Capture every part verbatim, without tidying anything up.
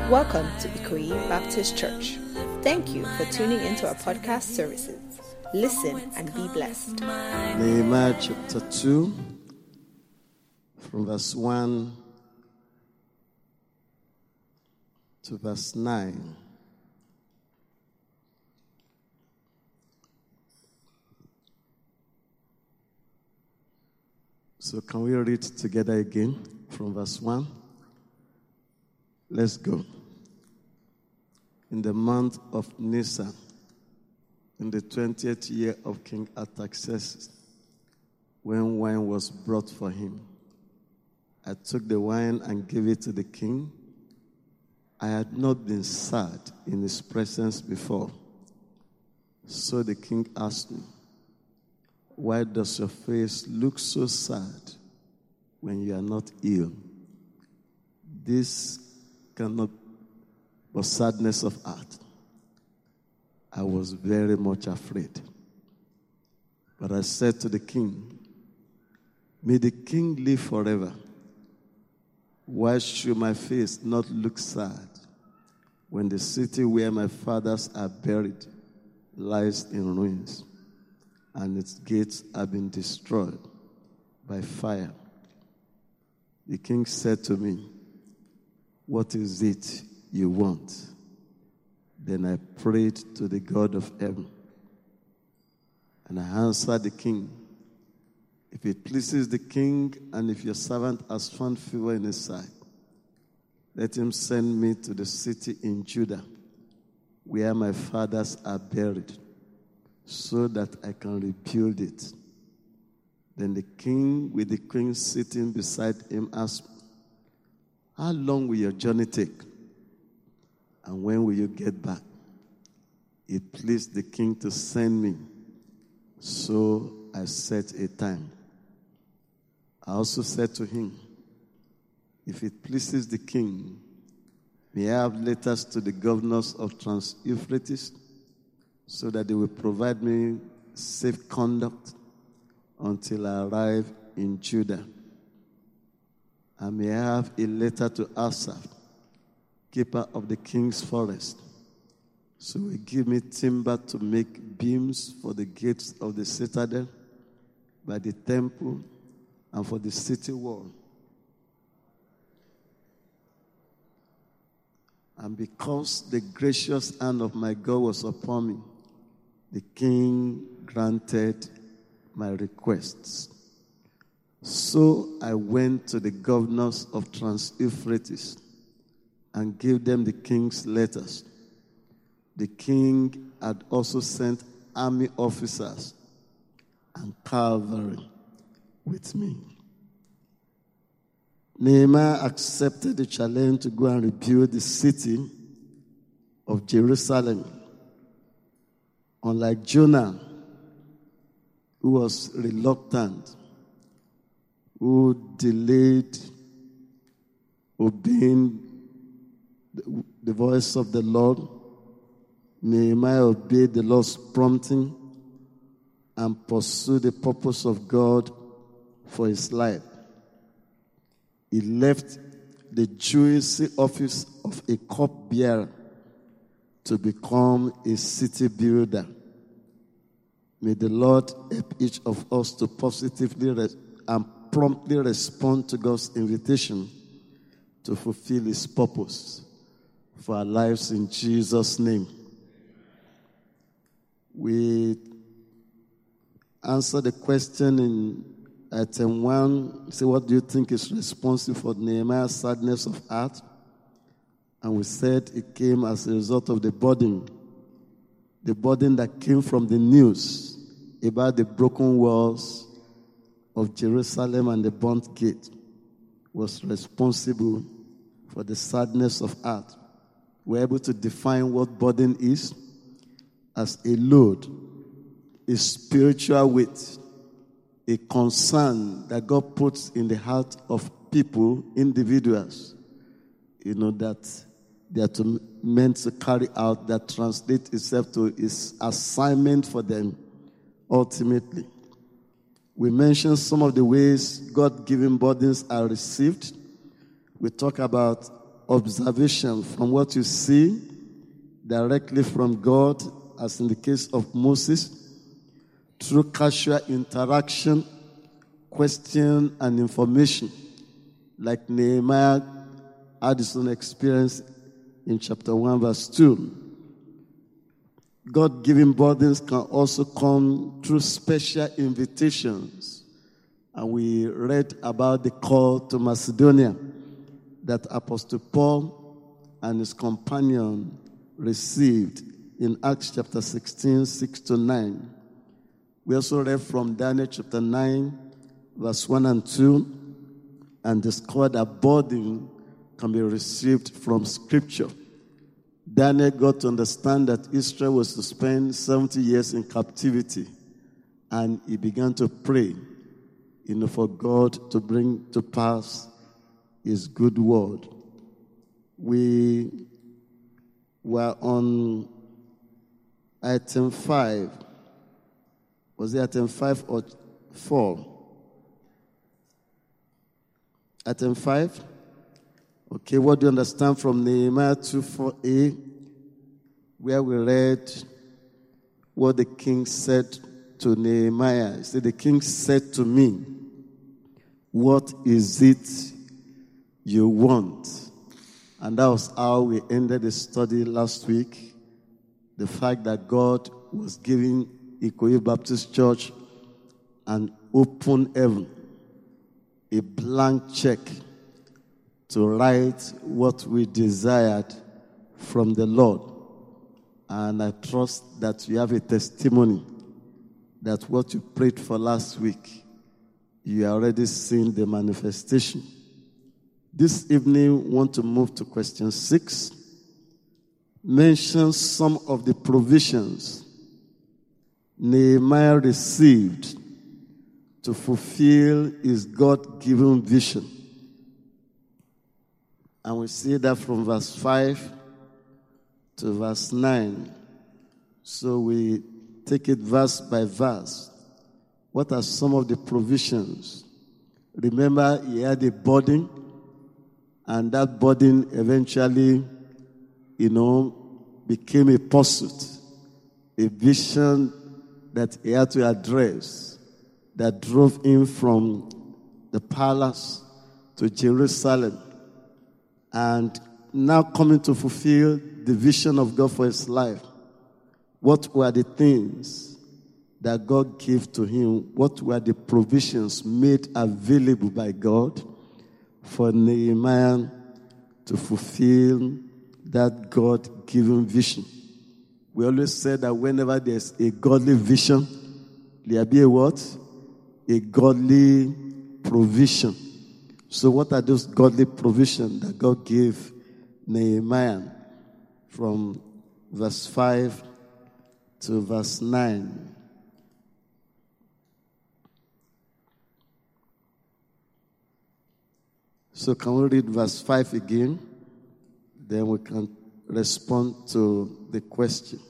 Welcome to Ikoyi Baptist Church. Thank you for tuning into our podcast services. Listen and be blessed. Nehemiah chapter two, from verse one to verse nine. So can we read together again from verse one? Let's go. In the month of Nisan, in the twentieth year of King Artaxerxes, when wine was brought for him, I took the wine and gave it to the king. I had not been sad in his presence before. So the king asked me, "Why does your face look so sad when you are not ill?" This cannot but sadness of heart. I was very much afraid. But I said to the king, "May the king live forever. Why should my face not look sad when the city where my fathers are buried lies in ruins and its gates have been destroyed by fire?" The king said to me, "What is it you want?" Then I prayed to the God of heaven. And I answered the king, "If it pleases the king, and if your servant has found favor in his sight, let him send me to the city in Judah, where my fathers are buried, so that I can rebuild it." Then the king, with the queen sitting beside him, asked me, "How long will your journey take? And when will you get back?" It pleased the king to send me, so I set a time. I also said to him, "If it pleases the king, may I have letters to the governors of Trans-Euphrates, so that they will provide me safe conduct until I arrive in Judah. And may I have a letter to Asaph, keeper of the king's forest, so he give me timber to make beams for the gates of the citadel, by the temple, and for the city wall. And because the gracious hand of my God was upon me, the king granted my requests. So I went to the governors of Trans-Euphrates and gave them the king's letters. The king had also sent army officers and cavalry with me. Nehemiah accepted the challenge to go and rebuild the city of Jerusalem. Unlike Jonah, who was reluctant, who delayed obeying the voice of the Lord, Nehemiah obeyed the Lord's prompting and pursued the purpose of God for his life. He left the Jewish office of a cupbearer to become a city builder. May the Lord help each of us to positively re- and promptly respond to God's invitation to fulfill his purpose for our lives in Jesus' name. We answer the question in item one. Say, what do you think is responsible for Nehemiah's sadness of heart? And we said it came as a result of the burden. The burden that came from the news about the broken walls of Jerusalem and the burnt gate was responsible for the sadness of heart. We're able to define what burden is as a load, a spiritual weight, a concern that God puts in the heart of people, individuals, you know, that they are to, meant to carry out, that translates itself to his assignment for them ultimately. We mentioned some of the ways God-given burdens are received. We talk about observation from what you see directly from God, as in the case of Moses, through casual interaction, question, and information, like Nehemiah had his own experience in chapter one, verse two. God-given burdens can also come through special invitations. And we read about the call to Macedonia that Apostle Paul and his companion received in Acts chapter sixteen, six to nine. We also read from Daniel chapter nine, verse one and two, and discovered that burden can be received from Scripture. Daniel got to understand that Israel was to spend seventy years in captivity, and he began to pray, you know, for God to bring to pass his good word. We were on item five. Was it item five or four? Item five? Okay, what do you understand from Nehemiah two four a, where we read what the king said to Nehemiah? He said, the king said to me, what is it you want? And that was how we ended the study last week. The fact that God was giving Ikoyi Baptist Church an open heaven, a blank check to write what we desired from the Lord. And I trust that you have a testimony that what you prayed for last week, you are already seeing the manifestation. This evening, we want to move to question six. Mention some of the provisions Nehemiah received to fulfill his God-given vision. And we see that from verse five to verse nine. So we take it verse by verse. What are some of the provisions? Remember, he had a burden, and that burden eventually, you know, became a pursuit, a vision that he had to address, that drove him from the palace to Jerusalem, and now coming to fulfill the vision of God for his life. What were the things that God gave to him? What were the provisions made available by God for Nehemiah to fulfill that God-given vision? We always say that whenever there's a godly vision, there be a what? A godly provision. So what are those godly provisions that God gave Nehemiah from verse five to verse nine? So can we read verse five again? Then we can respond to the question.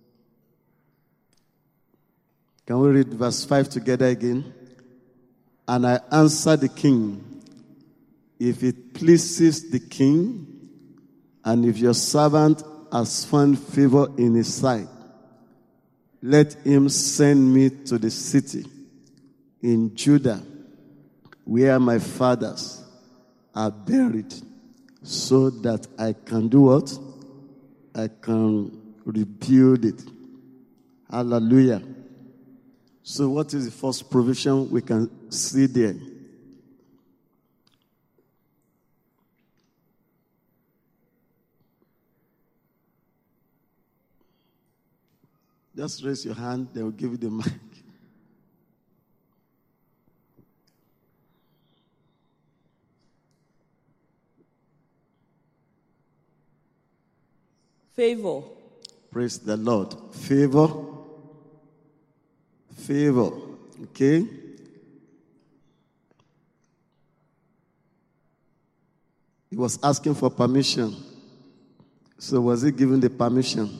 Can we read verse five together again? And I answered the king, if it pleases the king, and if your servant has found favor in his sight, let him send me to the city in Judah, where my fathers are buried, so that I can do what? I can rebuild it. Hallelujah. So what is the first provision we can see there? Just raise your hand, they will give you the mic. Favor. Praise the Lord. Favor. Favor. Okay? He was asking for permission. So was he given the permission?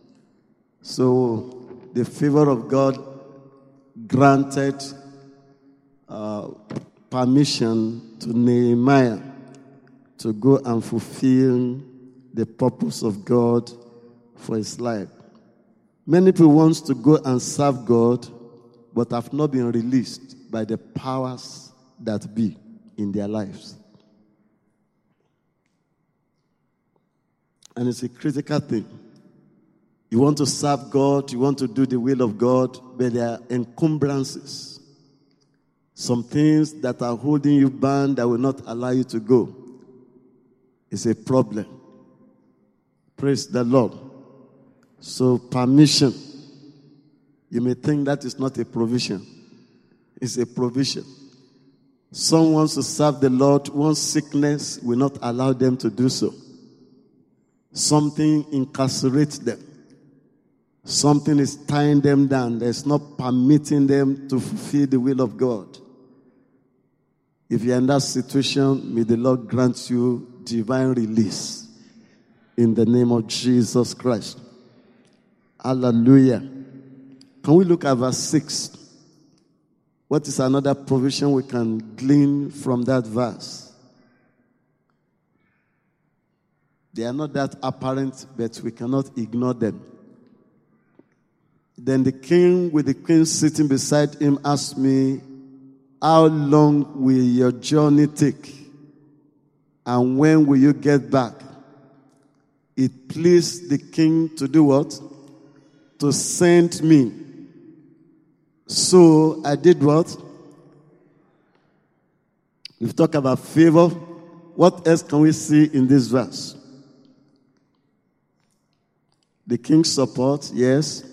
So the favor of God granted uh, permission to Nehemiah to go and fulfill the purpose of God for his life. Many people want to go and serve God, but have not been released by the powers that be in their lives. And it's a critical thing. You want to serve God, you want to do the will of God, but there are encumbrances. Some things that are holding you bound that will not allow you to go. It's a problem. Praise the Lord. So permission. You may think that is not a provision. It's a provision. Some wants to serve the Lord, one's sickness will not allow them to do so. Something incarcerates them. Something is tying them down. There's not permitting them to fulfill the will of God. If you're in that situation, may the Lord grant you divine release in the name of Jesus Christ. Hallelujah. Can we look at verse six? What is another provision we can glean from that verse? They are not that apparent, but we cannot ignore them. Then the king with the queen sitting beside him asked me, how long will your journey take? And when will you get back? It pleased the king to do what? To send me. So I did what? We've talked about favor. What else can we see in this verse? The king's support, yes.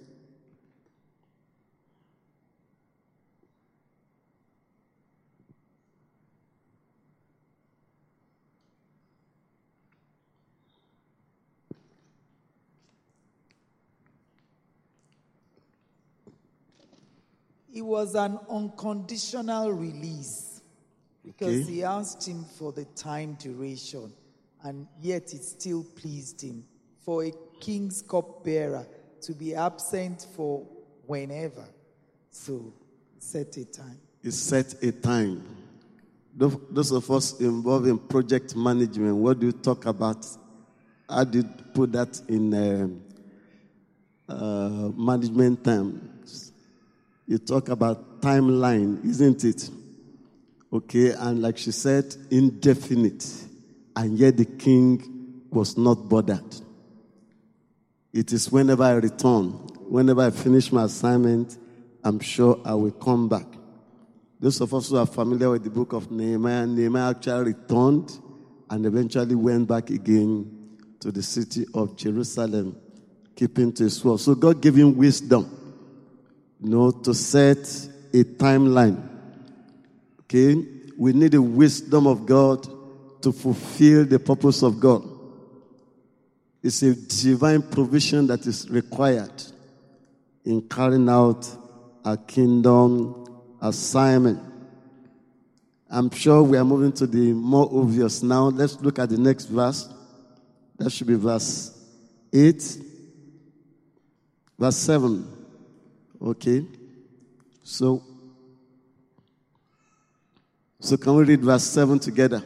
It was an unconditional release because Okay. he asked him for the time duration, and yet it still pleased him for a king's cupbearer to be absent for whenever. So, set a time. He set a time. Those those of us involved in project management, what do you talk about? How do you put that in um, uh, management terms? You talk about timeline, isn't it? Okay, and like she said, indefinite. And yet the king was not bothered. It is whenever I return, whenever I finish my assignment, I'm sure I will come back. Those of us who are familiar with the book of Nehemiah, Nehemiah actually returned and eventually went back again to the city of Jerusalem, keeping to his word. So God gave him wisdom. You know, to set a timeline. Okay? We need the wisdom of God to fulfill the purpose of God. It's a divine provision that is required in carrying out a kingdom assignment. I'm sure we are moving to the more obvious now. Let's look at the next verse. That should be verse eight. Verse seven. Okay, so, so can we read verse seven together?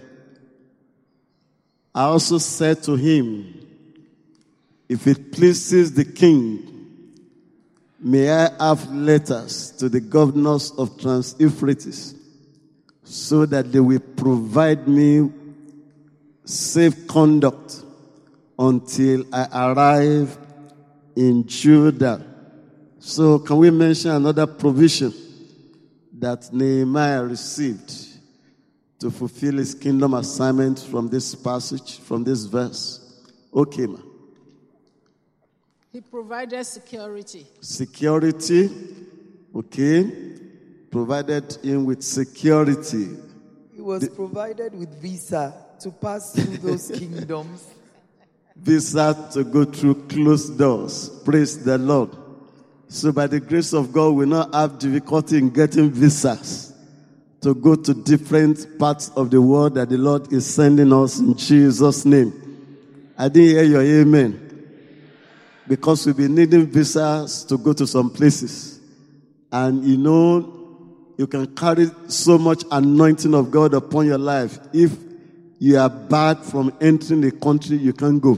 I also said to him, if it pleases the king, may I have letters to the governors of Trans-Euphrates, so that they will provide me safe conduct until I arrive in Judah. So can we mention another provision that Nehemiah received to fulfill his kingdom assignment from this passage, from this verse? Okay, ma. He provided security. Security, okay. Provided him with security. He was the, provided with visa to pass through those kingdoms. Visa to go through closed doors. Praise the Lord. So by the grace of God, we not have difficulty in getting visas to go to different parts of the world that the Lord is sending us in Jesus' name. I didn't hear your amen. Because we'll be needing visas to go to some places. And you know, you can carry so much anointing of God upon your life if you are barred from entering the country, you can't go.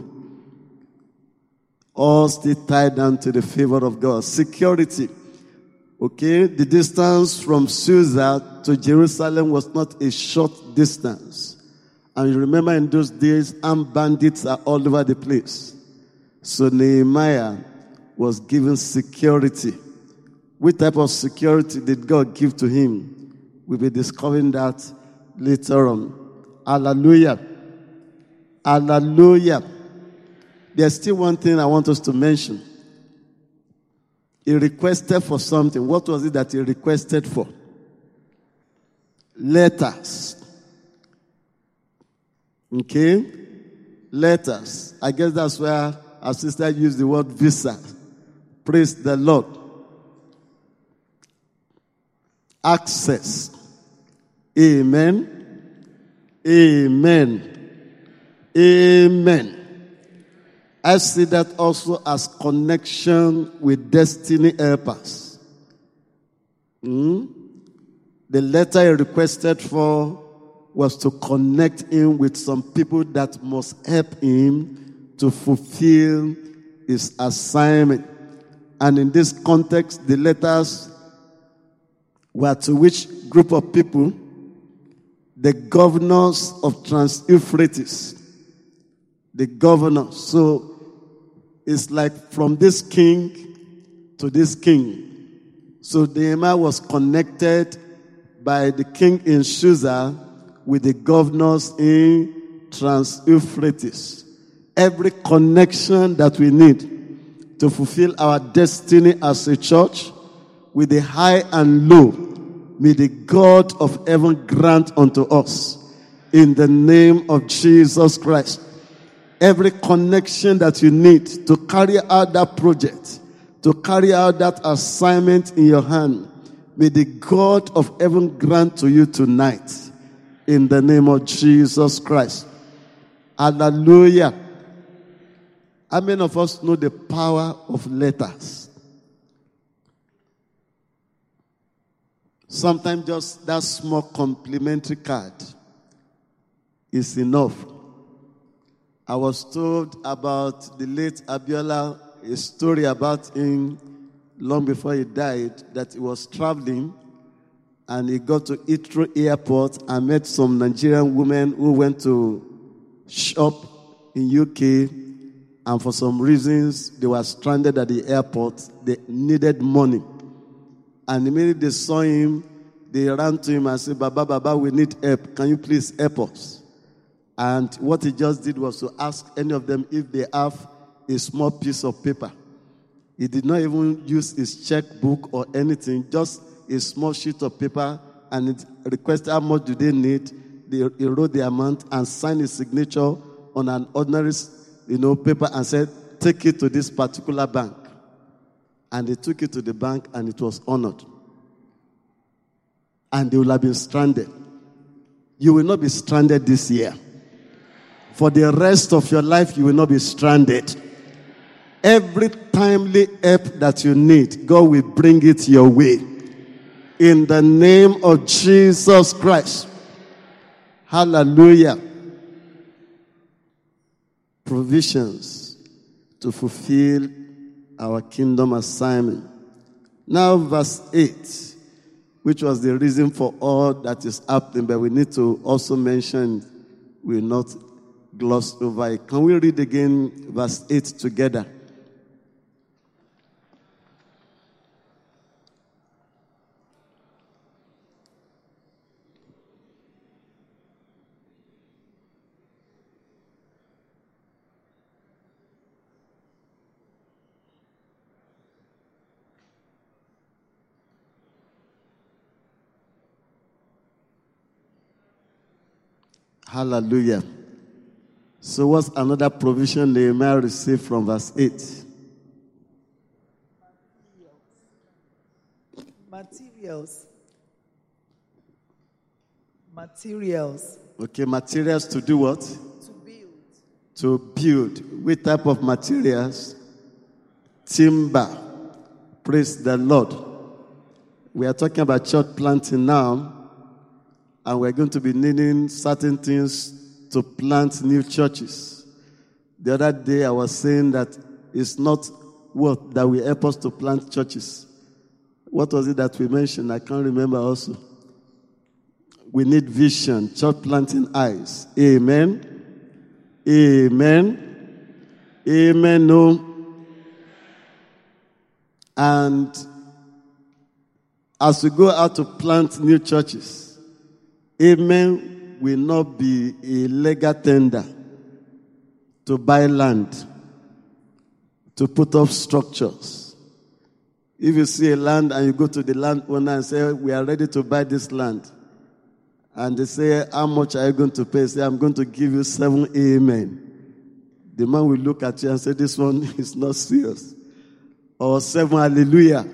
All stay tied down to the favor of God. Security. Okay, the distance from Susa to Jerusalem was not a short distance. And you remember in those days, armed bandits are all over the place. So Nehemiah was given security. What type of security did God give to him? We'll be discovering that later on. Hallelujah. Hallelujah. There's still one thing I want us to mention. He requested for something. What was it that he requested for? Letters. Okay? Letters. I guess that's where our sister used the word visa. Praise the Lord. Access. Amen. Amen. Amen. I see that also as connection with destiny helpers. Hmm? The letter he requested for was to connect him with some people that must help him to fulfill his assignment. And in this context, the letters were to which group of people? The governors of Trans-Euphrates. The governors. So, it's like from this king to this king. So Nehemiah was connected by the king in Susa with the governors in Trans-Euphrates. Every connection that we need to fulfill our destiny as a church, with the high and low, may the God of heaven grant unto us in the name of Jesus Christ. Every connection that you need to carry out that project, to carry out that assignment in your hand, may the God of heaven grant to you tonight in the name of Jesus Christ. Hallelujah. How many of us know the power of letters? Sometimes just that small complimentary card is enough. I was told about the late Abiola, a story about him long before he died, that he was traveling and he got to Heathrow Airport and met some Nigerian women who went to shop in U K, and for some reasons they were stranded at the airport. They needed money. And immediately they saw him, they ran to him and said, Baba, Baba, we need help. Can you please help us? And what he just did was to ask any of them if they have a small piece of paper. He did not even use his checkbook or anything, just a small sheet of paper, and it requested how much do they need. They, he wrote the amount and signed his signature on an ordinary, you know, paper and said, take it to this particular bank. And they took it to the bank and it was honored. And they will have been stranded. You will not be stranded this year. For the rest of your life, you will not be stranded. Every timely help that you need, God will bring it your way. In the name of Jesus Christ. Hallelujah. Provisions to fulfill our kingdom assignment. Now verse eight, which was the reason for all that is happening, but we need to also mention, we will not gloss over it. Can we read again verse eight together? Hallelujah. So what's another provision Nehemiah received from verse eight? Materials. Materials. Okay, materials to do what? To build. To build. What type of materials? Timber. Praise the Lord. We are talking about church planting now, and we're going to be needing certain things to plant new churches. The other day I was saying that it's not what that will help us to plant churches. What was it that we mentioned? I can't remember also. We need vision, church planting eyes. Amen. Amen. Amen. No. And as we go out to plant new churches, amen will not be a legal tender to buy land, to put up structures. If you see a land and you go to the landowner and say, we are ready to buy this land, and they say, how much are you going to pay? Say, I'm going to give you seven amen. The man will look at you and say, this one is not serious. Or seven hallelujah.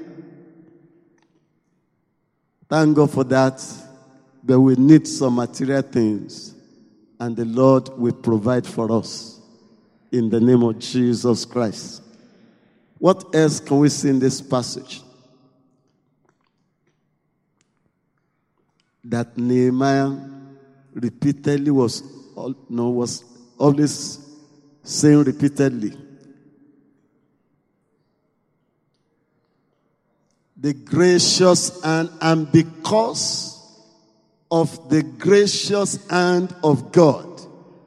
Thank God for that. But we need some material things. And the Lord will provide for us. In the name of Jesus Christ. What else can we see in this passage? That Nehemiah repeatedly was, no, was always saying repeatedly, the gracious hand, and because of the gracious hand of God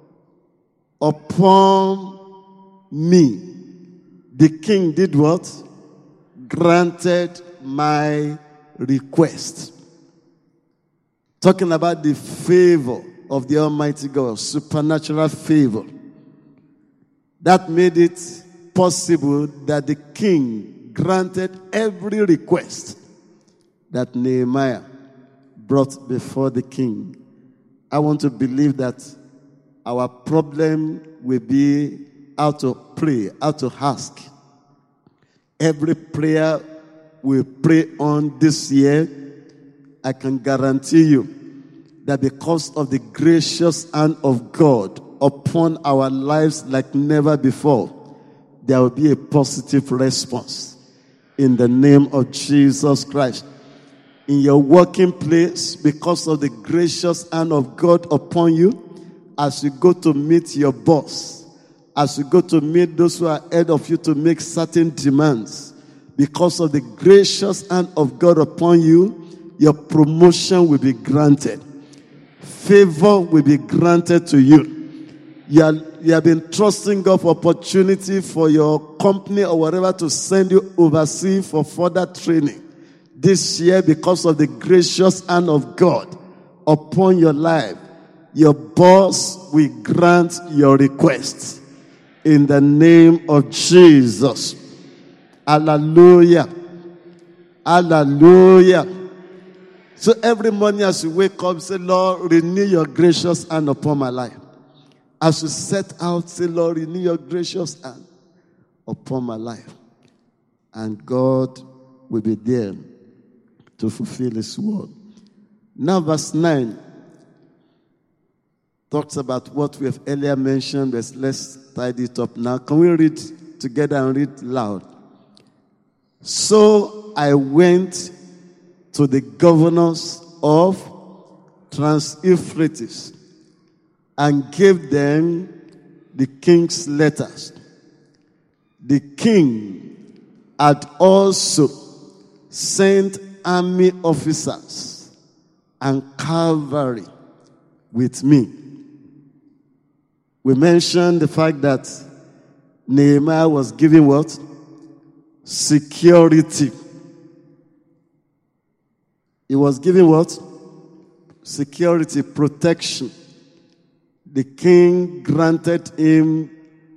upon me, the king did what? Granted my request. Talking about the favor of the Almighty God, supernatural favor. That made it possible that the king granted every request that Nehemiah brought before the king. I want to believe that our problem will be how to pray, how to ask. Every prayer we pray on this year, I can guarantee you that because of the gracious hand of God upon our lives like never before, there will be a positive response in the name of Jesus Christ. In your working place, because of the gracious hand of God upon you, as you go to meet your boss, as you go to meet those who are ahead of you to make certain demands, because of the gracious hand of God upon you, your promotion will be granted. Favor will be granted to you. You, are, you have been trusting God for opportunity for your company or whatever to send you overseas for further training. This year, because of the gracious hand of God upon your life, your boss will grant your request. In the name of Jesus. Hallelujah. Hallelujah. So every morning as you wake up, say, Lord, renew your gracious hand upon my life. As you set out, say, Lord, renew your gracious hand upon my life. And God will be there to fulfill his word. Now verse nine talks about what we have earlier mentioned, but let's tidy it up now. Can we read together and read loud? So I went to the governors of Trans-Euphrates and gave them the king's letters. The king had also sent army officers and cavalry with me. We mentioned the fact that Nehemiah was giving what? Security. He was giving what? Security, protection. The king granted him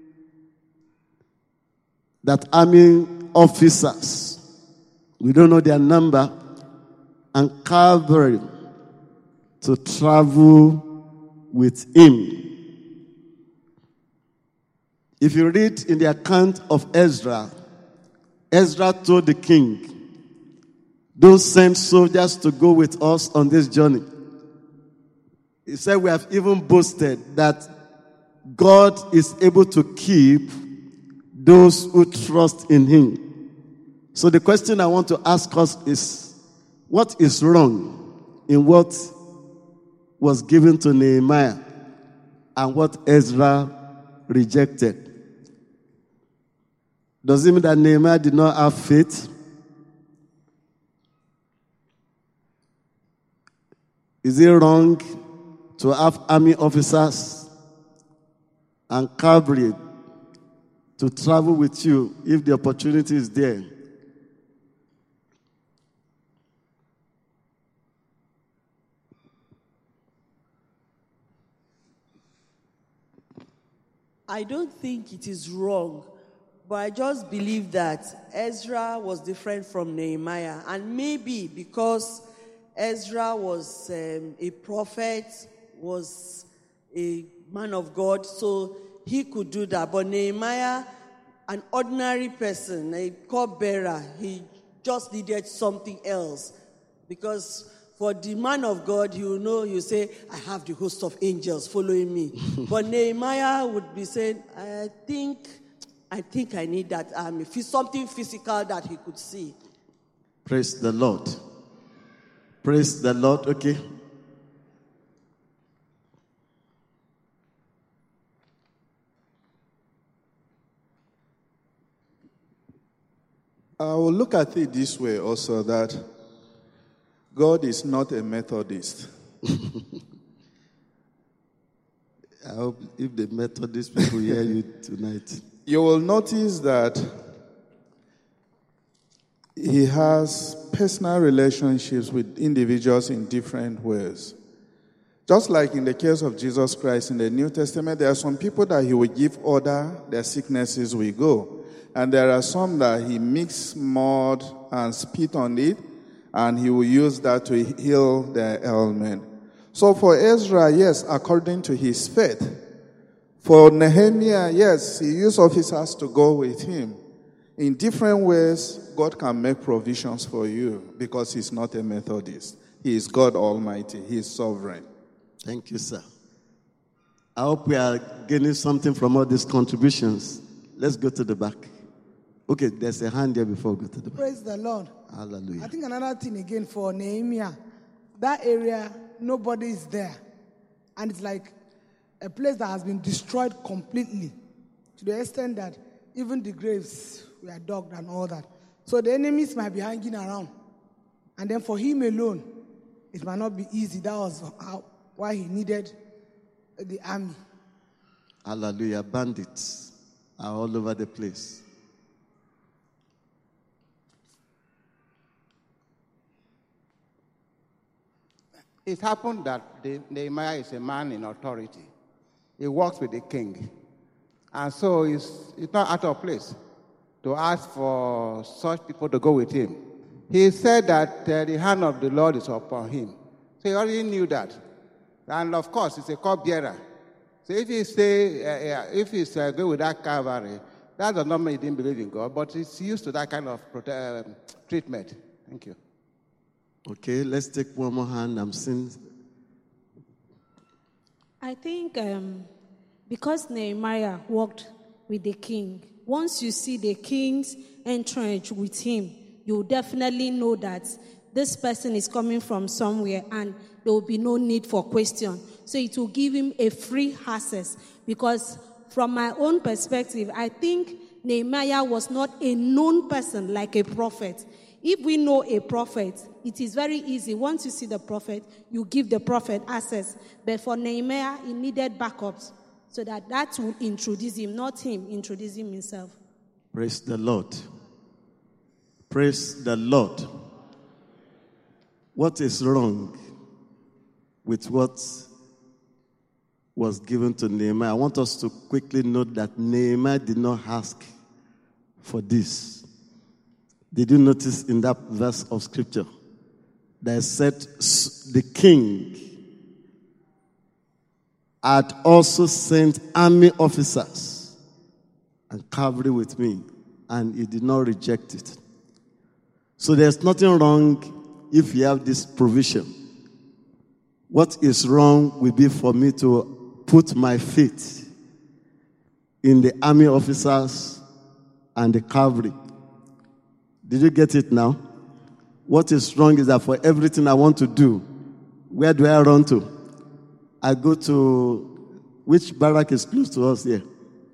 that army officers, we don't know their number, and cavalry to travel with him. If you read in the account of Ezra, Ezra told the king, don't send soldiers to go with us on this journey. He said, we have even boasted that God is able to keep those who trust in him. So the question I want to ask us is, what is wrong in what was given to Nehemiah and what Ezra rejected. Does it mean that Nehemiah did not have faith? Is it wrong to have army officers and cavalry to travel with you if the opportunity is there? I don't think it is wrong, but I just believe that Ezra was different from Nehemiah. And maybe because Ezra was um, a prophet, was a man of God, so he could do that. But Nehemiah, an ordinary person, a cupbearer, he just needed something else. Because for the man of God, you know, you say, I have the host of angels following me. But Nehemiah would be saying, I think, I think I need that army. Something physical that he could see. Praise the Lord. Praise the Lord. Okay. I will look at it this way also, that God is not a Methodist. I hope if the Methodist people hear you tonight. You will notice that he has personal relationships with individuals in different ways. Just like in the case of Jesus Christ in the New Testament, there are some people that he will give order, their sicknesses will go. And there are some that he mix mud and spit on it, and he will use that to heal their ailment. So for Ezra, yes, according to his faith. For Nehemiah, yes, he used officers to go with him. In different ways, God can make provisions for you because he's not a Methodist. He is God Almighty. He is sovereign. Thank you, sir. I hope we are getting something from all these contributions. Let's go to the back. Okay, there's a hand here before we go to the back. Praise the Lord. Hallelujah. I think another thing again for Nehemiah, that area, nobody is there. And it's like a place that has been destroyed completely to the extent that even the graves were dug and all that. So the enemies might be hanging around. And then for him alone, it might not be easy. That was how, why he needed the army. Hallelujah. Bandits are all over the place. It happened that Nehemiah is a man in authority. He works with the king. And so it's, it's not out of place to ask for such people to go with him. He said that uh, the hand of the Lord is upon him. So he already knew that. And of course, it's a cupbearer. So if he say, uh, uh, if he's uh, going with that cavalry, that does not mean he didn't believe in God, but he's used to that kind of prote- uh, treatment. Thank you. Okay, let's take one more hand. I'm seeing. I think um, because Nehemiah walked with the king, once you see the king's entourage with him, you definitely know that this person is coming from somewhere and there will be no need for question. So it will give him a free access, because from my own perspective, I think Nehemiah was not a known person like a prophet. If we know a prophet, it is very easy. Once you see the prophet, you give the prophet access. But for Nehemiah, he needed backups so that that would introduce him, not him introducing himself. Praise the Lord. Praise the Lord. What is wrong with what was given to Nehemiah? I want us to quickly note that Nehemiah did not ask for this. Did you notice in that verse of scripture that said the king had also sent army officers and cavalry with me, and he did not reject it. So there's nothing wrong if you have this provision. What is wrong will be for me to put my faith in the army officers and the cavalry. Did you get it now? What is wrong is that for everything I want to do, where do I run to? I go to Which barrack is close to us here?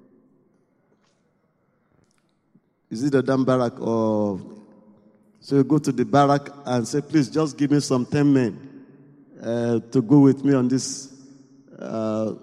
Is it the damn barrack or... So you go to the barrack and say, please just give me some ten men uh, to go with me on this. Uh,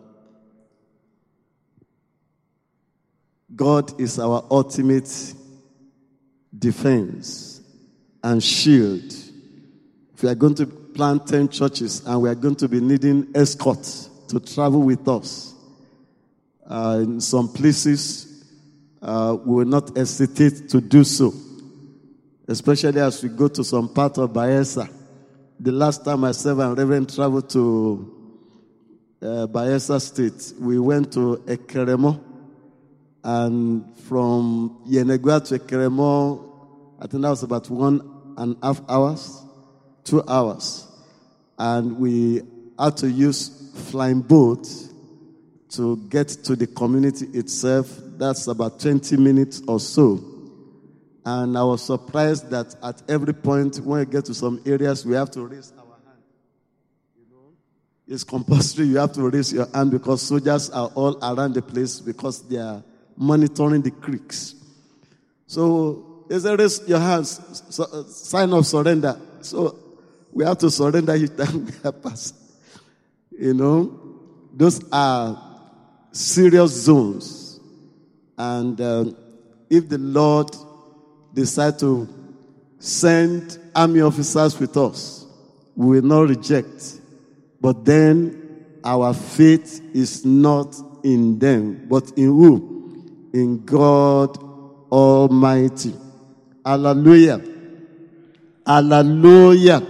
God is our ultimate defense and shield. If we are going to plant ten churches and we are going to be needing escorts to travel with us, uh, in some places, uh, we will not hesitate to do so. Especially as we go to some part of Bayelsa. The last time myself and Reverend traveled to uh, Bayelsa State, we went to Ekeremo. And from Yenegua to Ekeremo, I think that was about one and a half hours, two hours. And we had to use flying boat to get to the community itself. That's about twenty minutes or so. And I was surprised that at every point, when we get to some areas, we have to raise our hand. You know, it's compulsory. You have to raise your hand because soldiers are all around the place because they are monitoring the creeks. So they say, raise your hands, so, uh, sign of surrender. So we have to surrender each time we are passed. You know, those are serious zones. And uh, if the Lord decide to send army officers with us, we will not reject. But then our faith is not in them, but in who? In God Almighty. Hallelujah. Hallelujah.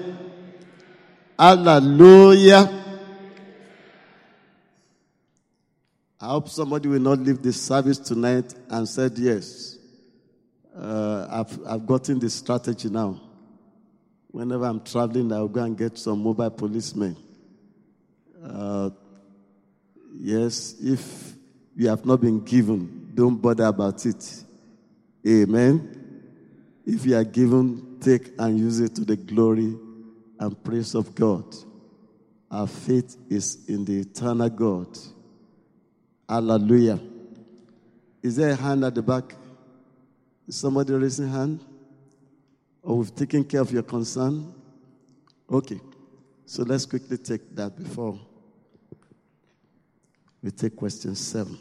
Hallelujah. I hope somebody will not leave this service tonight and said yes. Uh, I've, I've gotten this strategy now. Whenever I'm traveling, I'll go and get some mobile policemen. Uh, yes, if you have not been given, don't bother about it. Amen. If you are given, take and use it to the glory and praise of God. Our faith is in the eternal God. Hallelujah. Is there a hand at the back? Is somebody raising hand? Or we've taken care of your concern? Okay. So let's quickly take that before we take question seven.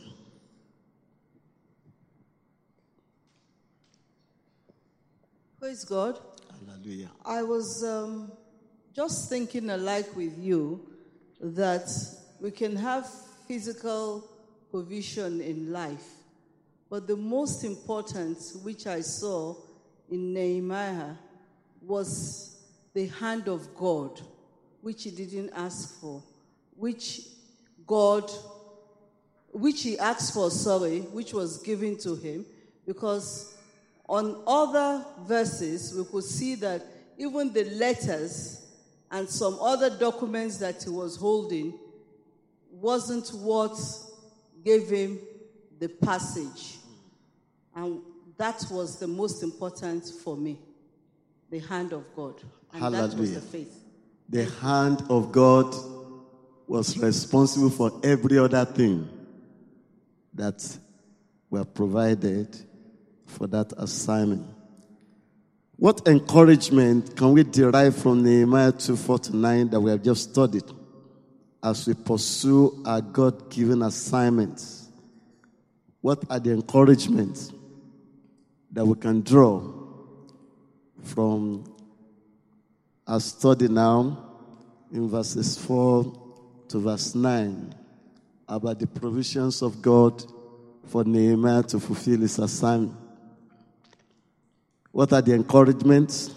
Praise God. Hallelujah. I was um, just thinking alike with you that we can have physical provision in life. But the most important, which I saw in Nehemiah, was the hand of God, which he didn't ask for, which God, which he asked for, sorry, which was given to him, because on other verses, we could see that even the letters and some other documents that he was holding wasn't what gave him the passage. And that was the most important for me, the hand of God. And Hallelujah. That was the faith. The hand of God was responsible for every other thing that were provided for that assignment. What encouragement can we derive from Nehemiah two forty-nine that we have just studied as we pursue our God-given assignments? What are the encouragements that we can draw from our study now in verses four to verse nine about the provisions of God for Nehemiah to fulfill his assignment? What are the encouragements?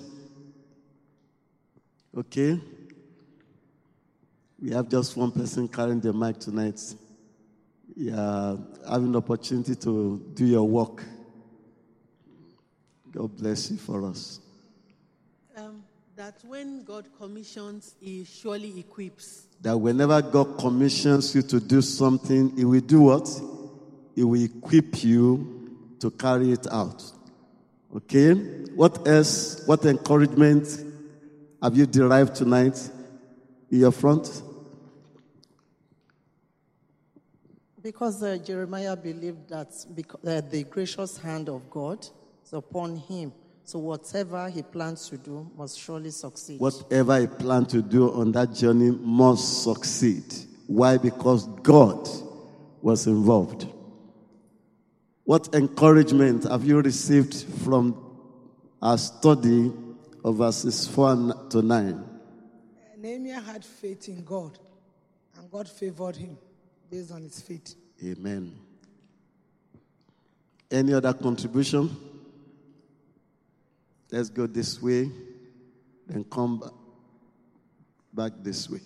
Okay. We have just one person carrying the mic tonight. Yeah, having the opportunity to do your work. God bless you for us. Um, that when God commissions, he surely equips. That whenever God commissions you to do something, he will do what? He will equip you to carry it out. Okay? What else? What encouragement have you derived tonight in your front? Because uh, Jeremiah believed that because, uh, the gracious hand of God is upon him. So whatever he plans to do must surely succeed. Whatever he planned to do on that journey must succeed. Why? Because God was involved. What encouragement have you received from our study of verses four to nine? Nehemiah had faith in God, and God favored him based on his faith. Amen. Any other contribution? Let's go this way, then come back, back this way.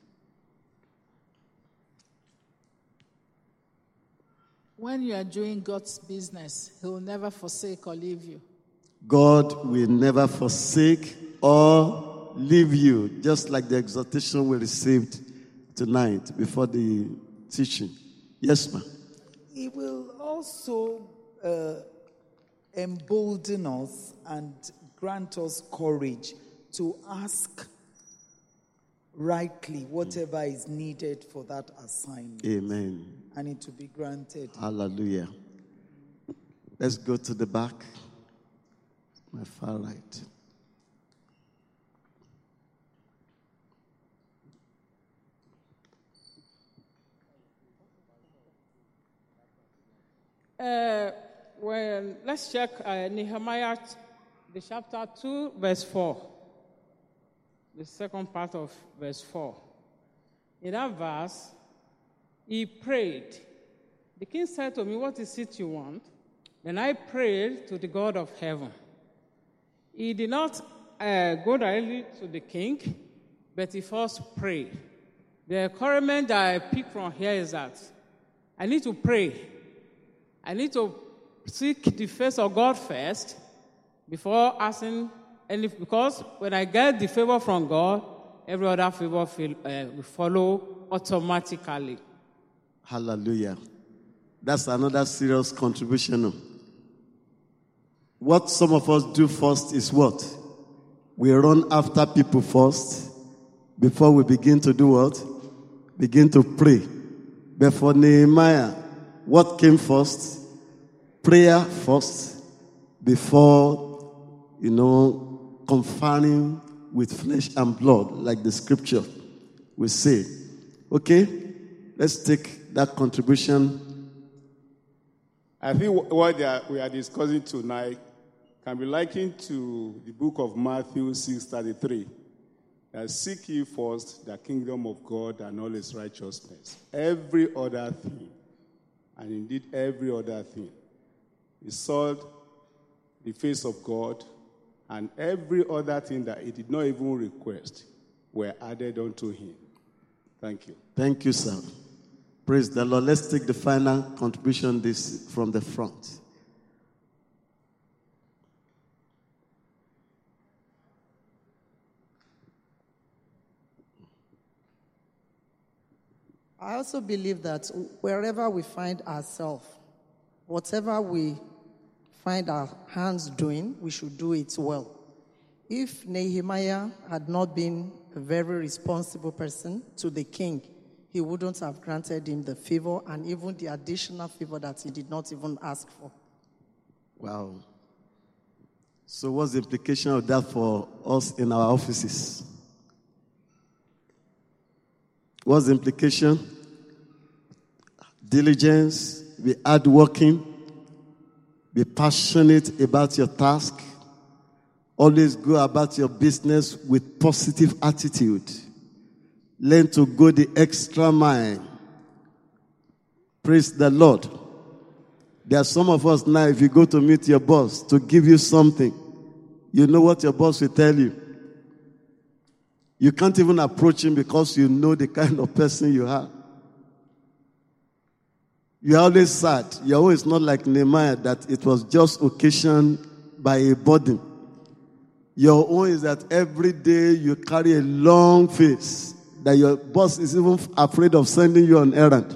When you are doing God's business, He will never forsake or leave you. God will never forsake or leave you, just like the exhortation we received tonight before the teaching. Yes, ma'am. He will also uh, embolden us and grant us courage to ask rightly whatever is needed for that assignment. Amen. And it to be granted. Hallelujah. Let's go to the back. My far right. Uh, well, let's check uh, Nehemiah, the chapter two, verse four. The second part of verse four. In that verse, he prayed. The king said to me, "What is it you want?" Then I prayed to the God of heaven. He did not uh, go directly to the king, but he first prayed. The encouragement that I pick from here is that I need to pray. I need to seek the face of God first before asking any, because when I get the favor from God, every other favor will, uh, will follow automatically. Hallelujah. That's another serious contribution. What some of us do first is what? We run after people first before we begin to do what? Begin to pray. But for Nehemiah, what came first? Prayer first before, you know, conferring with flesh and blood, like the scripture will say. Okay? Let's take that contribution. I think what we are discussing tonight can be likened to the book of Matthew six thirty-three. That seek ye first the kingdom of God and all his righteousness. Every other thing, and indeed every other thing, he sought the face of God, and every other thing that he did not even request were added unto him. Thank you. Thank you, sir. Praise the Lord. Let's take the final contribution this from the front. I also believe that wherever we find ourselves, whatever we find our hands doing, we should do it well. If Nehemiah had not been a very responsible person to the king, he wouldn't have granted him the favor and even the additional favor that he did not even ask for. Wow. So what's the implication of that for us in our offices? What's the implication? Diligence, be hardworking, be passionate about your task, always go about your business with positive attitude. Learn to go the extra mile. Praise the Lord. There are some of us now, if you go to meet your boss to give you something, you know what your boss will tell you. You can't even approach him because you know the kind of person you are. You're always sad. You're always not like Nehemiah, that it was just occasioned by a burden. Your own is that every day you carry a long face, that your boss is even afraid of sending you on errand.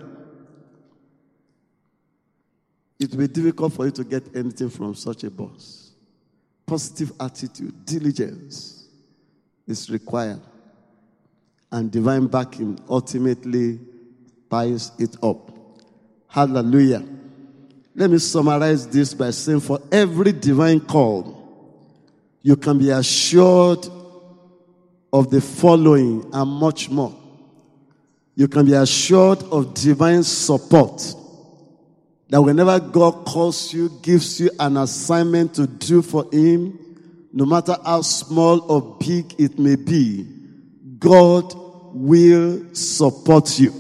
It will be difficult for you to get anything from such a boss. Positive attitude, diligence is required. And divine backing ultimately ties it up. Hallelujah. Let me summarize this by saying, for every divine call, you can be assured of the following and much more. You can be assured of divine support. That whenever God calls you, gives you an assignment to do for Him, no matter how small or big it may be, God will support you.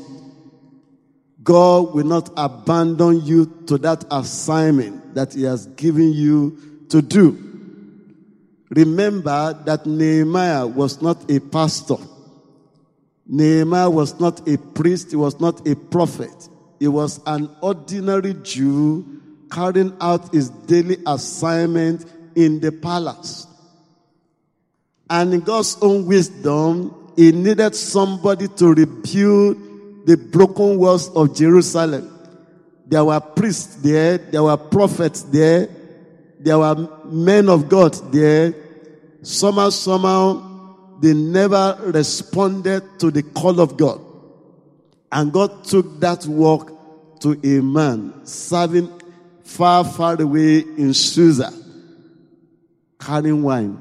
God will not abandon you to that assignment that He has given you to do. Remember that Nehemiah was not a pastor. Nehemiah was not a priest. He was not a prophet. He was an ordinary Jew carrying out his daily assignment in the palace. And in God's own wisdom, He needed somebody to rebuild the broken walls of Jerusalem. There were priests there, there were prophets there, there were men of God there. Somehow, somehow, they never responded to the call of God. And God took that work to a man serving far, far away in Susa, carrying wine.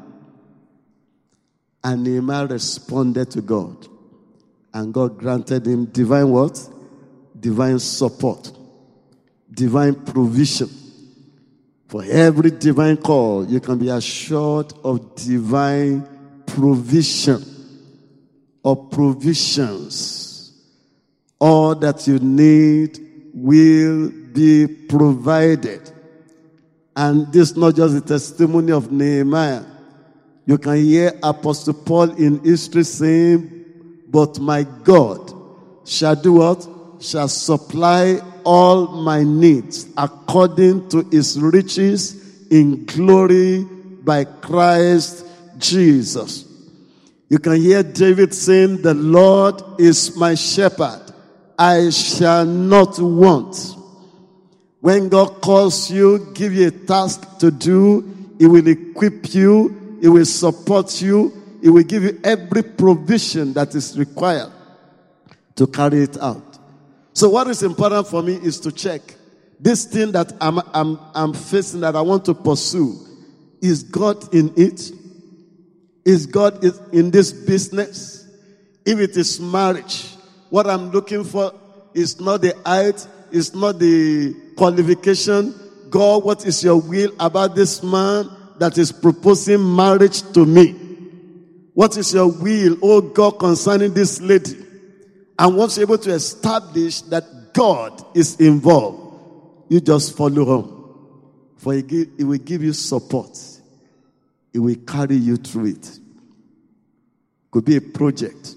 And Nehemiah responded to God. And God granted him divine what? Divine support. Divine provision. For every divine call, you can be assured of divine provision or provisions. All that you need will be provided. And this is not just the testimony of Nehemiah. You can hear Apostle Paul in history saying, but my God shall do what? Shall supply all my needs according to His riches in glory by Christ Jesus. You can hear David saying, the Lord is my shepherd. I shall not want. When God calls you, give you a task to do, He will equip you, He will support you, He will give you every provision that is required to carry it out. So what is important for me is to check this thing that I'm, I'm, I'm facing, that I want to pursue. Is God in it? Is God in this business? If it is marriage, what I'm looking for is not the height, it's not the qualification. God, what is your will about this man that is proposing marriage to me? What is your will, oh God, concerning this lady? And once you're able to establish that God is involved, you just follow him. For he, give, he will give you support. He will carry you through it. Could be a project.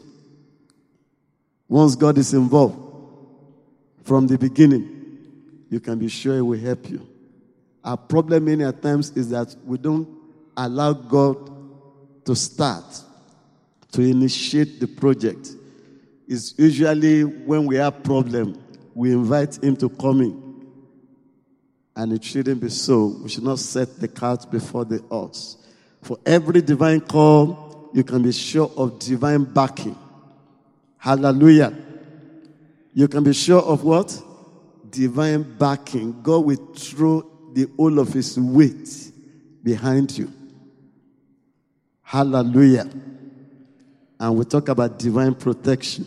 Once God is involved, from the beginning, you can be sure He will help you. Our problem many a times is that we don't allow God to start, to initiate the project. It's usually when we have problem, we invite Him to come in. And it shouldn't be so. We should not set the cart before the horse. For every divine call, you can be sure of divine backing. Hallelujah. You can be sure of what? Divine backing. God will throw the whole of His weight behind you. Hallelujah. And we talk about divine protection.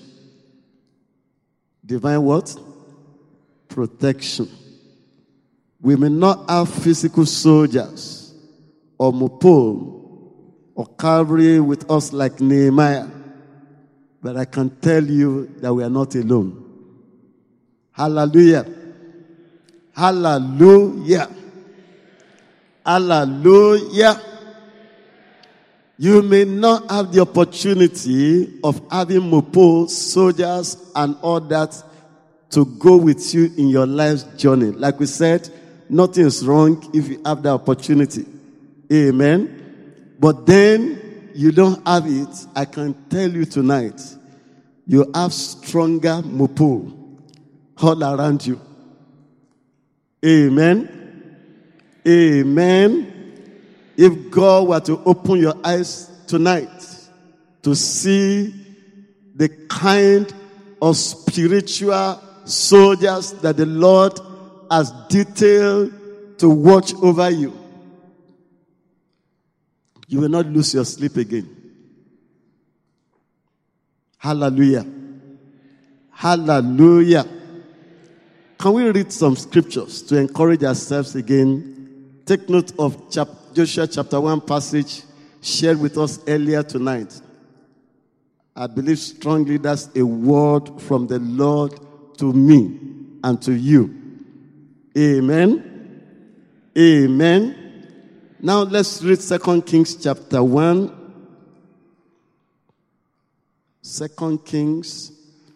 Divine what? Protection. We may not have physical soldiers or mopol or cavalry with us like Nehemiah, but I can tell you that we are not alone. Hallelujah. Hallelujah. Hallelujah. You may not have the opportunity of having mopol, soldiers, and all that to go with you in your life's journey. Like we said, nothing is wrong if you have the opportunity. Amen. But then you don't have it. I can tell you tonight, you have stronger mopol all around you. Amen. Amen. If God were to open your eyes tonight to see the kind of spiritual soldiers that the Lord has detailed to watch over you. You will not lose your sleep again. Hallelujah. Hallelujah. Can we read some scriptures to encourage ourselves again? Take note of chap- Joshua chapter one passage shared with us earlier tonight. I believe strongly that's a word from the Lord to me and to you. Amen. Amen. Now let's read Second Kings chapter one. Second Kings.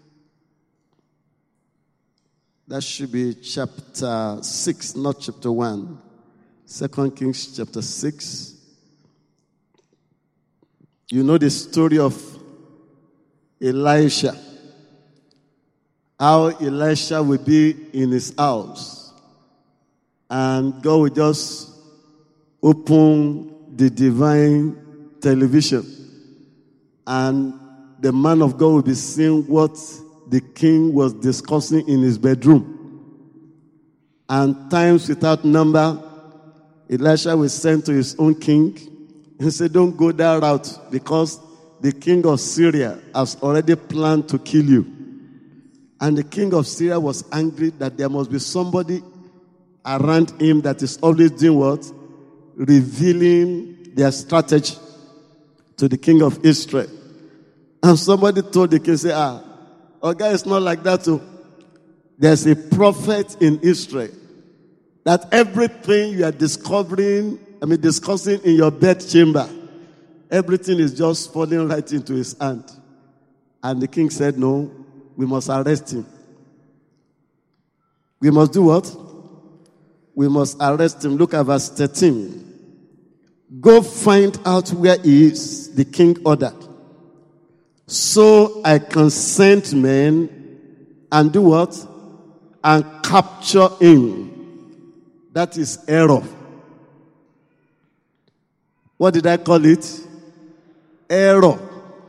That should be chapter six, not chapter one. Second Kings chapter six. You know the story of Elisha. How Elisha will be in his house. And God will just open the divine television. And the man of God will be seeing what the king was discussing in his bedroom. And times without number, Elisha will send to his own king and say, don't go that route because the king of Syria has already planned to kill you. And the king of Syria was angry that there must be somebody around him that is always doing what? Revealing their strategy to the king of Israel. And somebody told the king, say, ah, our guy is not like that too. There's a prophet in Israel that everything you are discovering, I mean discussing in your bed chamber, everything is just falling right into his hand. And the king said, no, we must arrest him. We must do what? We must arrest him. Look at verse thirteen. Go find out where he is, the king ordered. So I can send men and do what? And capture him. That is error. What did I call it? Error.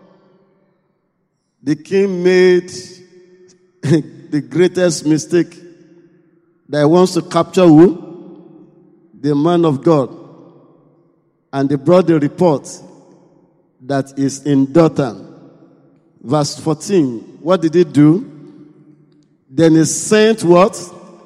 The king made the greatest mistake that he wants to capture who? The man of God. And they brought the report that is in Dothan. Verse fourteen. What did he do? Then he sent what?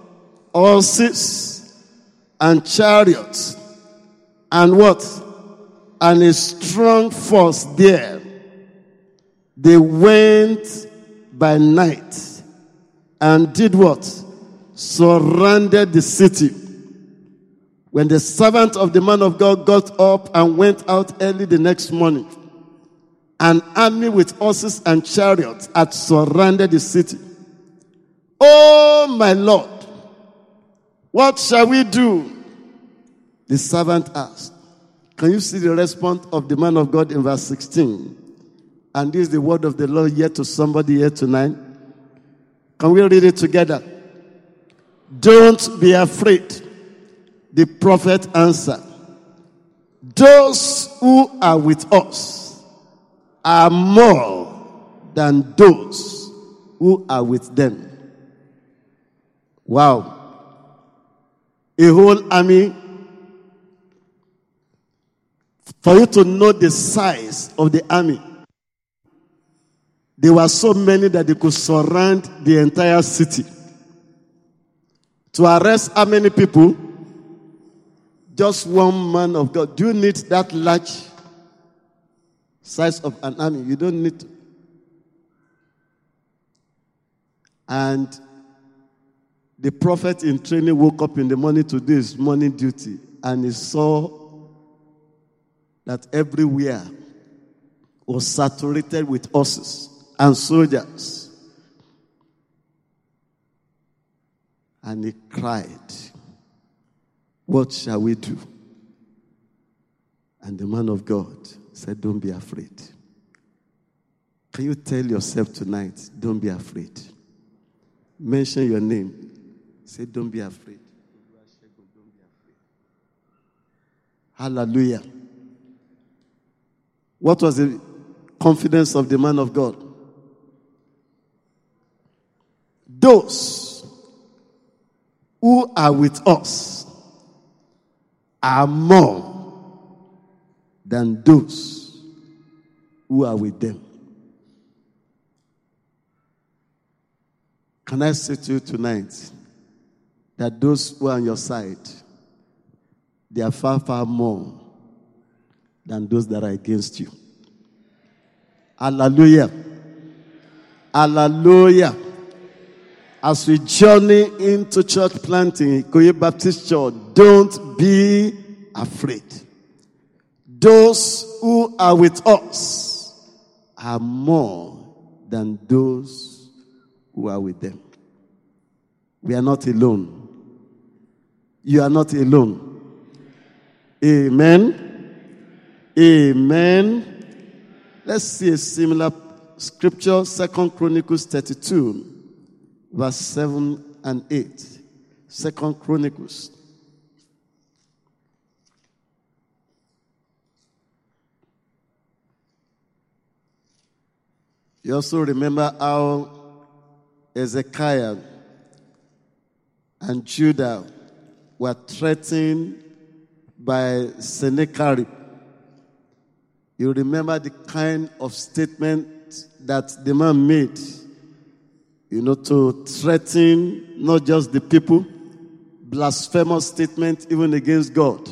Horses and chariots. And what? And a strong force there. They went by night and did what? Surrounded the city. When the servant of the man of God got up and went out early the next morning, an army with horses and chariots had surrounded the city. Oh, my Lord, what shall we do? The servant asked. Can you see the response of the man of God in verse sixteen? And this is the word of the Lord yet to somebody here tonight. Can we read it together? Don't be afraid. The prophet answered, those who are with us are more than those who are with them. Wow. A whole army. For you to know the size of the army, there were so many that they could surround the entire city. To arrest how many people? Just one man of God. Do you need that large size of an army? You don't need to. And the prophet in training woke up in the morning to do his morning duty, and he saw that everywhere was saturated with horses and soldiers. And he cried, what shall we do? And the man of God said, don't be afraid. Can you tell yourself tonight, don't be afraid? Mention your name. Say, don't be afraid. Hallelujah. What was the confidence of the man of God? those who are with us are more than those who are with them. Can I say to you tonight that those who are on your side, they are far, far more than those that are against you. Hallelujah. Hallelujah. As we journey into church planting, Ikoyi Baptist Church, don't be afraid. Those who are with us are more than those who are with them. We are not alone. You are not alone. Amen. Amen. Let's see a similar scripture, Second Chronicles thirty-two. Verse seven and eight. Second Chronicles. You also remember how Hezekiah and Judah were threatened by Sennacherib. You remember the kind of statement that the man made, you know, to threaten not just the people, blasphemous statement even against God.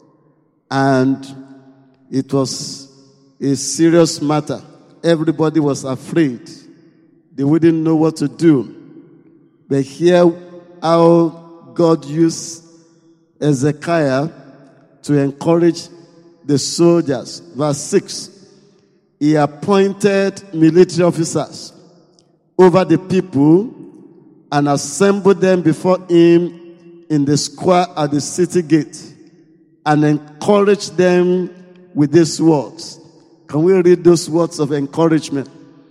And it was a serious matter. Everybody was afraid. They wouldn't know what to do. But here, how God used Hezekiah to encourage the soldiers. Verse six, he appointed military officers over the people and assembled them before him in the square at the city gate and encouraged them with these words. Can we read those words of encouragement?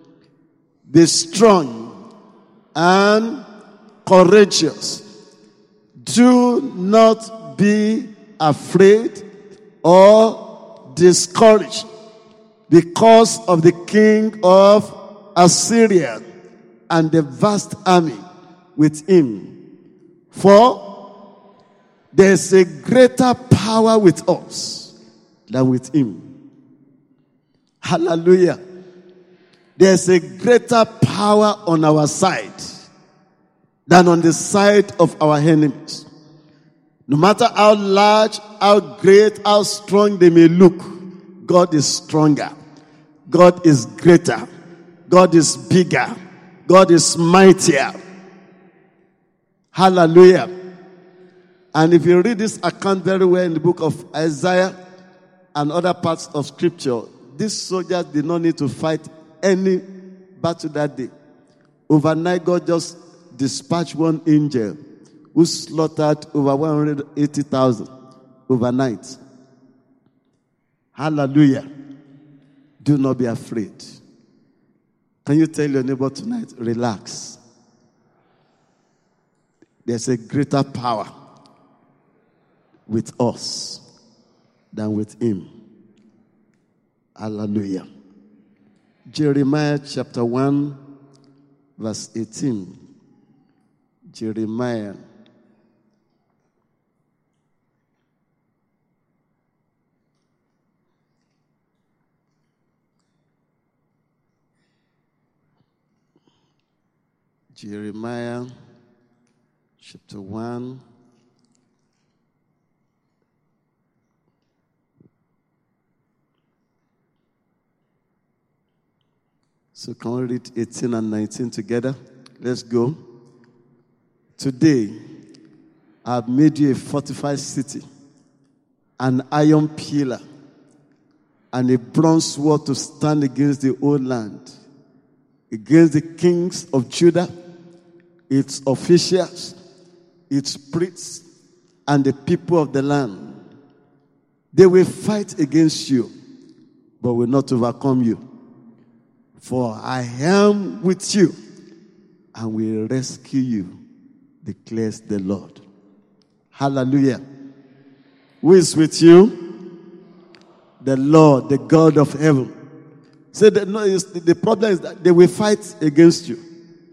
Be strong and courageous. Do not be afraid or discouraged because of the king of Assyria and the vast army with him. For there is a greater power with us than with him. Hallelujah. There is a greater power on our side than on the side of our enemies. No matter how large, how great, how strong they may look, God is stronger. God is greater. God is bigger. God is mightier. Hallelujah. And if you read this account very well in the book of Isaiah and other parts of scripture, these soldiers did not need to fight any battle that day. Overnight, God just dispatched one angel who slaughtered over one hundred eighty thousand overnight. Hallelujah. Do not be afraid. Can you tell your neighbor tonight, relax. There's a greater power with us than with him. Hallelujah. Jeremiah chapter one, verse eighteen. Jeremiah. Jeremiah chapter one. So can we read eighteen and nineteen together? Let's go. Today, I have made you a fortified city, an iron pillar, and a bronze sword to stand against the whole land, against the kings of Judah, its officials, its priests, and the people of the land. They will fight against you, but will not overcome you. For I am with you and will rescue you, declares the Lord. Hallelujah. Who is with you? The Lord, the God of heaven. So the, no, the problem is that they will fight against you,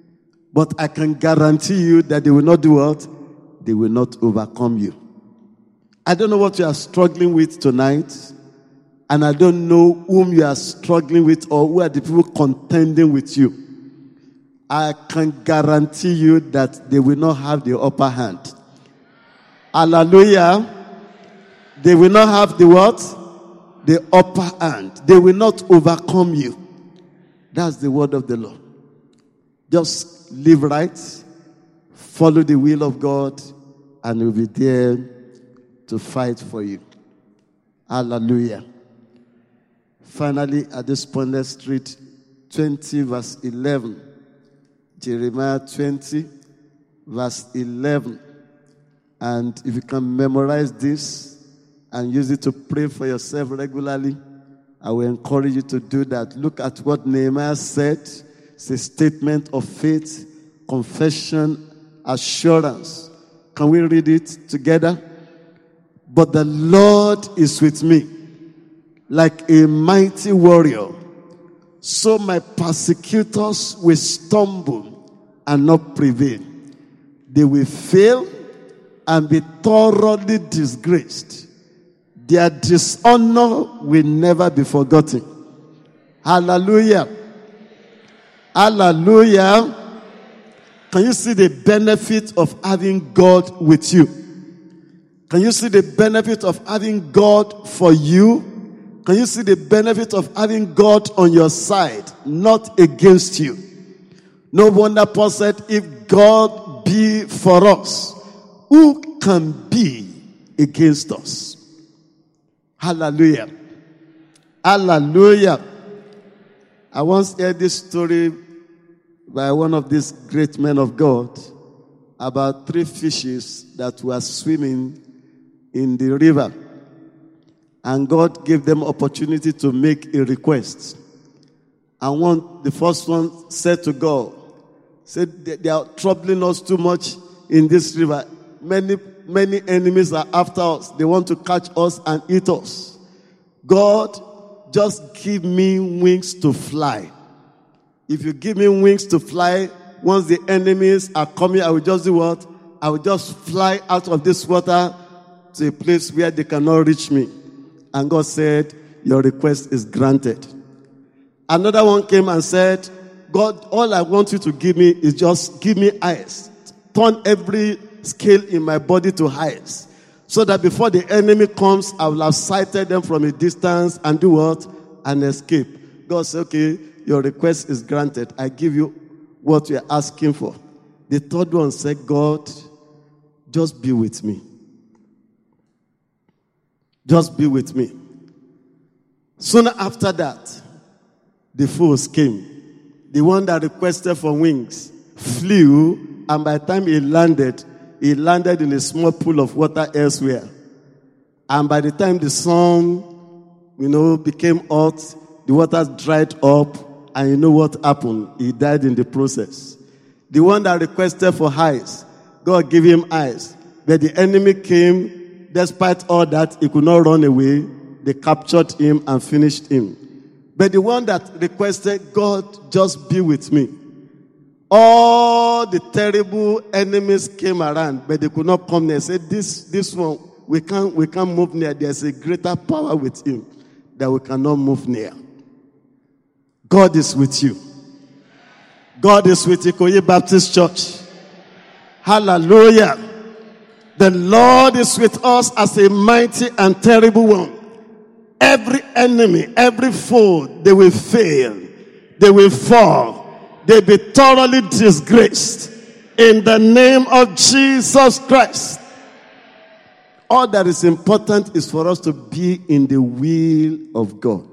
But I can guarantee you that they will not do what? They will not overcome you. I don't know what you are struggling with tonight. And I don't know whom you are struggling with or who are the people contending with you. I can guarantee you that they will not have the upper hand. Hallelujah. They will not have the what? The upper hand. They will not overcome you. That's the word of the Lord. Just live right, follow the will of God, and He'll be there to fight for you. Hallelujah. Finally, at this point, let's read twenty verse eleven. Jeremiah twenty verse eleven. And if you can memorize this and use it to pray for yourself regularly, I will encourage you to do that. Look at what Nehemiah said. It's a statement of faith, confession, assurance. Can we read it together? But the Lord is with me, like a mighty warrior. So my persecutors will stumble and not prevail. They will fail and be thoroughly disgraced. Their dishonor will never be forgotten. Hallelujah. Hallelujah. Can you see the benefit of having God with you? Can you see the benefit of having God for you? Can you see the benefit of having God on your side, not against you? No wonder Paul said, if God be for us, who can be against us? Hallelujah. Hallelujah. I once heard this story by one of these great men of God about three fishes that were swimming in the river. And God gave them opportunity to make a request. And one, the first one said to God, said, they are troubling us too much in this river. Many, many enemies are after us. They want to catch us and eat us. God, just give me wings to fly. If you give me wings to fly, once the enemies are coming, I will just do what? I will just fly out of this water to a place where they cannot reach me. And God said, your request is granted. Another one came and said, God, all I want you to give me is just give me eyes. Turn every scale in my body to eyes. So that before the enemy comes, I will have sighted them from a distance and do what? And escape. God said, okay, your request is granted. I give you what you are asking for. The third one said, God, just be with me. Just be with me. Soon after that, the foes came. The one that requested for wings flew, and by the time he landed, he landed in a small pool of water elsewhere. And by the time the sun, you know, became hot, the water dried up, and you know what happened? He died in the process. The one that requested for eyes, God gave him eyes. But the enemy came. Despite all that, he could not run away. They captured him and finished him. But the one that requested, God, just be with me. All the terrible enemies came around, but they could not come near. Said, this, this one, we can't, we can't move near. There's a greater power with him that we cannot move near. God is with you. God is with Ikoyi Baptist Church. Hallelujah. The Lord is with us as a mighty and terrible one. Every enemy, every foe, they will fail. They will fall. They'll be thoroughly disgraced. In the name of Jesus Christ. All that is important is for us to be in the will of God.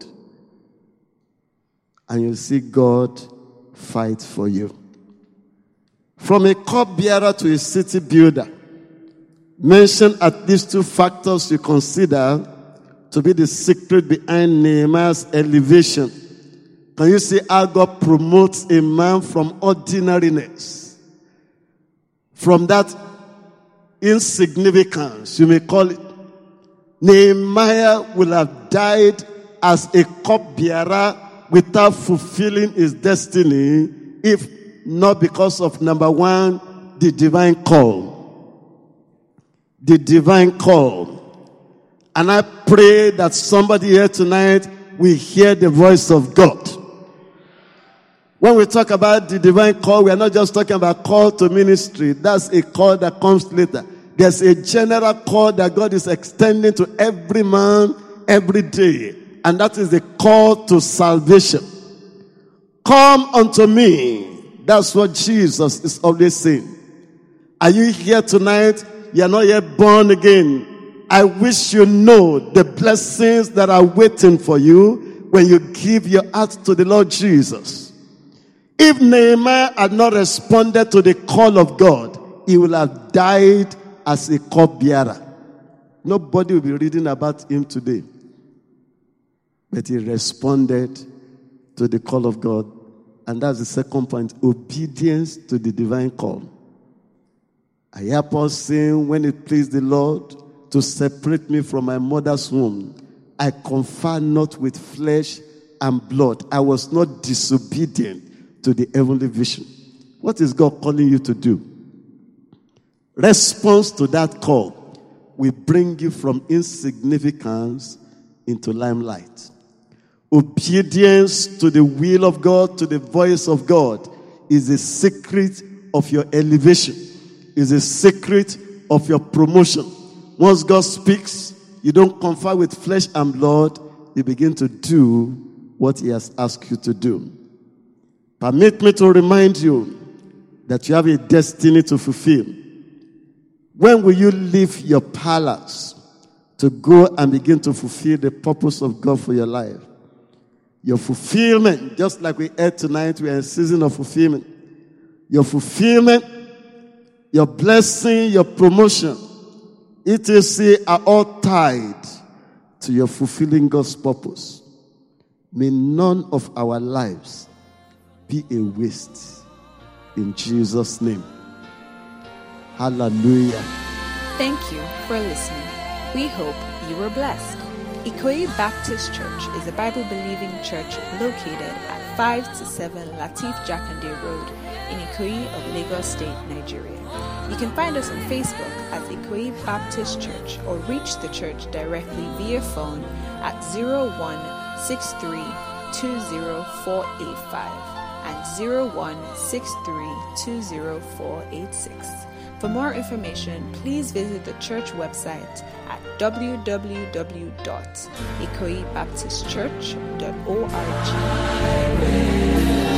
And you'll see God fight for you. From a cupbearer to a city builder, mention at least two factors you consider to be the secret behind Nehemiah's elevation. Can you see how God promotes a man from ordinariness? From that insignificance, you may call it. Nehemiah will have died as a cupbearer without fulfilling his destiny if not because of, number one, the divine call. The divine call. And I pray that somebody here tonight will hear the voice of God. When we talk about the divine call, we are not just talking about call to ministry. That's a call that comes later. There's a general call that God is extending to every man every day. And that is the call to salvation. Come unto me. That's what Jesus is always saying. Are you here tonight? You are not yet born again. I wish you know the blessings that are waiting for you when you give your heart to the Lord Jesus. If Nehemiah had not responded to the call of God, he would have died as a cupbearer. Nobody will be reading about him today. But he responded to the call of God. And that's the second point, obedience to the divine call. I hear Paul saying, when it pleased the Lord to separate me from my mother's womb, I confer not with flesh and blood. I was not disobedient to the heavenly vision. What is God calling you to do? Response to that call will bring you from insignificance into limelight. Obedience to the will of God, to the voice of God, is the secret of your elevation, is the secret of your promotion. Once God speaks, you don't confer with flesh and blood, you begin to do what he has asked you to do. Permit me to remind you that you have a destiny to fulfill. When will you leave your palace to go and begin to fulfill the purpose of God for your life? Your fulfillment, just like we heard tonight, we are in a season of fulfillment. Your fulfillment, your blessing, your promotion, et cetera are all tied to your fulfilling God's purpose. May none of our lives be a waste. In Jesus' name. Hallelujah. Thank you for listening. We hope you were blessed. Ikoyi Baptist Church is a Bible-believing church located at five to seven Latif Jakande Road in Ikoyi of Lagos State, Nigeria. You can find us on Facebook as Ikoyi Baptist Church or reach the church directly via phone at zero one six three two zero four eight five and zero one six three two zero four eight six. For more information, please visit the church website at w w w dot ikoyi baptist church dot org.